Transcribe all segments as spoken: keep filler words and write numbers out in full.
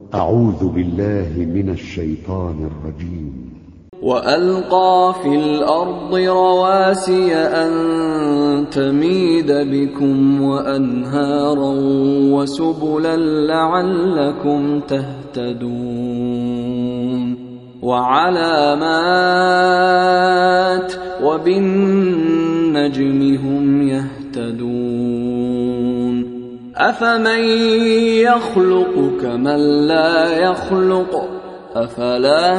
أعوذ بالله من الشيطان الرجيم. وألقى في الأرض رواسي أن تميد بكم وأنهارا وسبلا لعلكم تهتدون وعلامات وبالنجم هم يهتدون أفمن يخلق كمن لا يخلق أفلا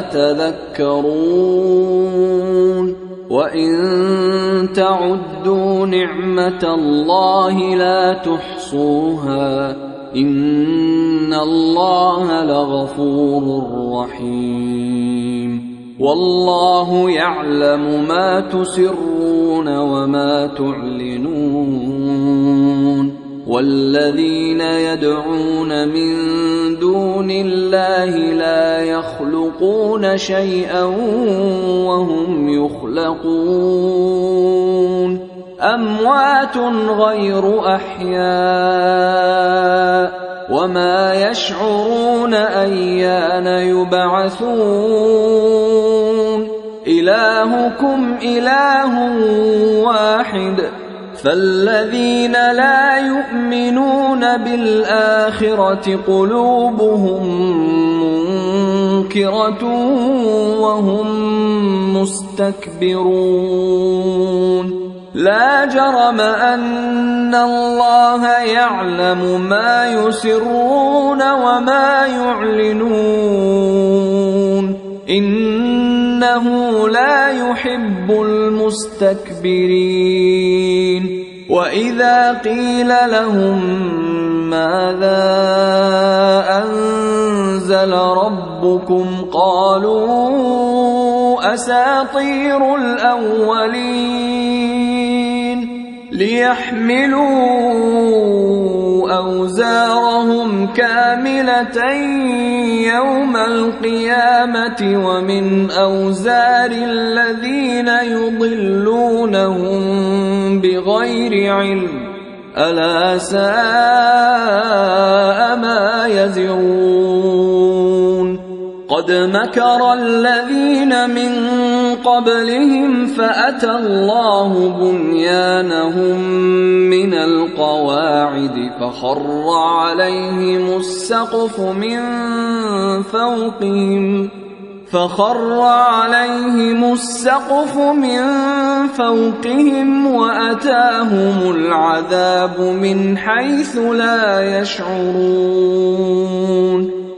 تذكرون وإن تعدوا نعمة الله لا تحصوها إن الله لغفور رحيم والله يعلم ما تسرون وما تعلنون والذين يدعون من دون الله لا يخلقون شيئا وهم يخلقون أموات غير أحياء وما يشعرون أيان يبعثون إلهكم إله واحد فالذين لا يؤمنون بالآخرة قلوبهم منكرة وهم مستكبرون لا جرم أن الله يعلم ما يسرون وما يعلنون إنه لا يحب المستكبرين وإذا قيل لهم ماذا أنزل ربكم قالوا أساطير الأولين ليحملوا أوزارهم كاملة يوم القيامة ومن أوزار الذين يضلونهم بغير علم ألا ساء ما يزرون قد مكر الذين من قبلهم فأتى الله بنيانهم من القواعد فخر عليهم السقف من فوقهم فخر عليهم السقف من فوقهم وأتاهم العذاب من حيث لا يشعرون